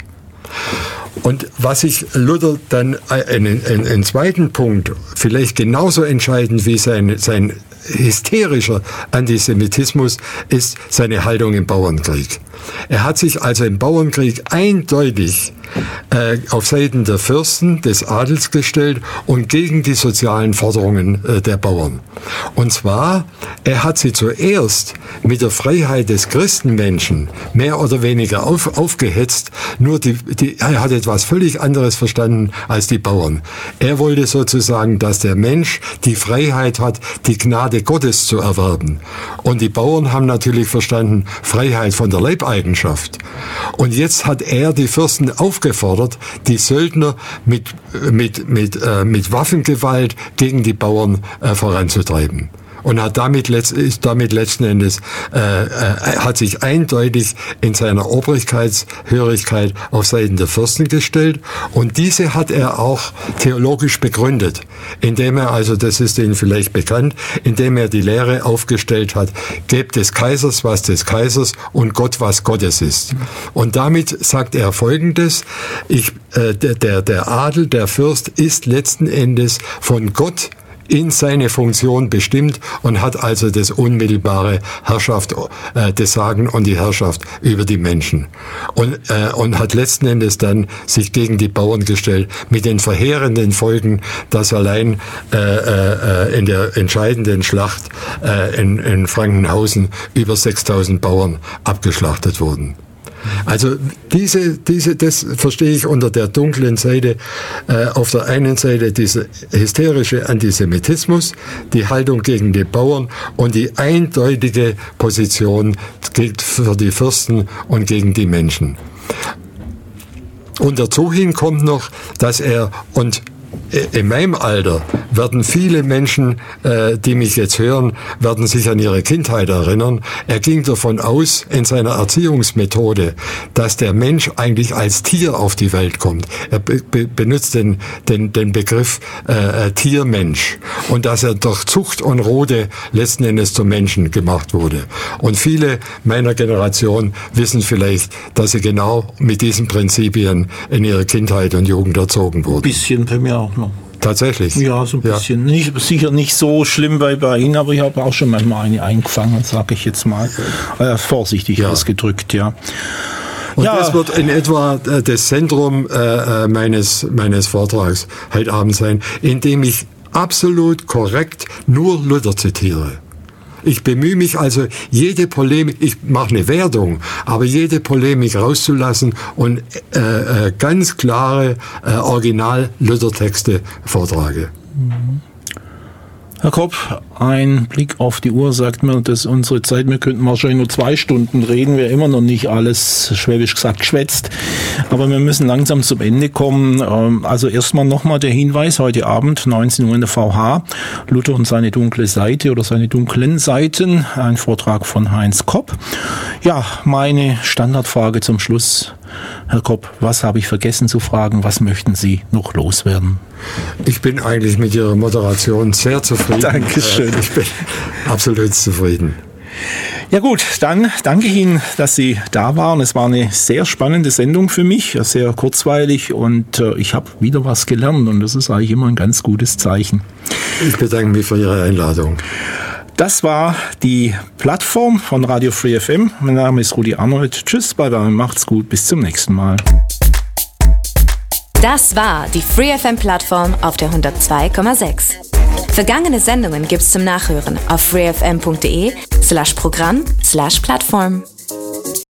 Und was ich Luther dann einen, einen, einen zweiten Punkt, vielleicht genauso entscheidend wie sein, sein hysterischer Antisemitismus, ist seine Haltung im Bauernkrieg. Er hat sich also im Bauernkrieg eindeutig äh, auf Seiten der Fürsten, des Adels gestellt und gegen die sozialen Forderungen äh, der Bauern. Und zwar, er hat sie zuerst mit der Freiheit des Christenmenschen mehr oder weniger auf, aufgehetzt, nur die, die, er hat etwas völlig anderes verstanden als die Bauern. Er wollte sozusagen, dass der Mensch die Freiheit hat, die Gnade Gottes zu erwerben. Und die Bauern haben natürlich verstanden, Freiheit von der Leibeigenschaft. Und jetzt hat er die Fürsten aufgefordert, die Söldner mit, mit, mit, äh, mit Waffengewalt gegen die Bauern äh, voranzutreiben. Und hat damit, ist damit letzten Endes, äh, äh, hat sich eindeutig in seiner Obrigkeitshörigkeit auf Seiten der Fürsten gestellt. Und diese hat er auch theologisch begründet, indem er, also das ist Ihnen vielleicht bekannt, indem er die Lehre aufgestellt hat, gebt des Kaisers, was des Kaisers und Gott, was Gottes ist. Und damit sagt er Folgendes, ich, äh, der, der, der Adel, der Fürst ist letzten Endes von Gott in seine Funktion bestimmt und hat also das unmittelbare Herrschaft, äh, das Sagen und die Herrschaft über die Menschen. Und, äh, und hat letzten Endes dann sich gegen die Bauern gestellt, mit den verheerenden Folgen, dass allein äh, äh, in der entscheidenden Schlacht äh, in, in Frankenhausen über sechstausend Bauern abgeschlachtet wurden. Also diese, diese, das verstehe ich unter der dunklen Seite. Äh, auf der einen Seite dieser hysterische Antisemitismus, die Haltung gegen die Bauern und die eindeutige Position gilt für die Fürsten und gegen die Menschen. Und dazu hin kommt noch, dass er, und in meinem Alter werden viele Menschen, äh, die mich jetzt hören, werden sich an ihre Kindheit erinnern. Er ging davon aus, in seiner Erziehungsmethode, dass der Mensch eigentlich als Tier auf die Welt kommt. Er be- be- benutzt den, den, den Begriff äh, Tiermensch und dass er durch Zucht und Rode letzten Endes zum Menschen gemacht wurde. Und viele meiner Generation wissen vielleicht, dass sie genau mit diesen Prinzipien in ihrer Kindheit und Jugend erzogen wurden. Ein bisschen bei mir auch noch. Tatsächlich? Ja, so ein bisschen. Ja. Nicht, sicher nicht so schlimm bei, bei Ihnen, aber ich habe auch schon manchmal eine eingefangen, sage ich jetzt mal. Äh, vorsichtig ja. ausgedrückt, ja. Und ja. das wird in etwa äh, das Zentrum äh, meines, meines Vortrags heute Abend sein, indem ich absolut korrekt nur Luther zitiere. Ich bemühe mich also, jede Polemik, ich mache eine Wertung, aber jede Polemik rauszulassen und äh, äh, ganz klare äh, Original-Luther-Texte vortrage. Herr Kopp, ein Blick auf die Uhr sagt mir, dass unsere Zeit, wir könnten wahrscheinlich nur zwei Stunden reden, wir immer noch nicht alles, schwäbisch gesagt, geschwätzt. Aber wir müssen langsam zum Ende kommen. Also erstmal nochmal der Hinweis, heute Abend, neunzehn Uhr in der V H, Luther und seine dunkle Seite oder seine dunklen Seiten, ein Vortrag von Heinz Kopp. Ja, meine Standardfrage zum Schluss. Herr Kopp, was habe ich vergessen zu fragen? Was möchten Sie noch loswerden? Ich bin eigentlich mit Ihrer Moderation sehr zufrieden. Dankeschön. Ich bin absolut zufrieden. Ja gut, dann danke ich Ihnen, dass Sie da waren. Es war eine sehr spannende Sendung für mich, sehr kurzweilig und äh, ich habe wieder was gelernt und das ist eigentlich immer ein ganz gutes Zeichen. Ich bedanke mich für Ihre Einladung. Das war die Plattform von Radio Free F M. Mein Name ist Rudi Arnold. Tschüss, bye bye, macht's gut, bis zum nächsten Mal. Das war die Free F M-Plattform auf der hundertzwei Komma sechs. Vergangene Sendungen gibt's zum Nachhören auf freefm punkt de slash Programm slash Plattform.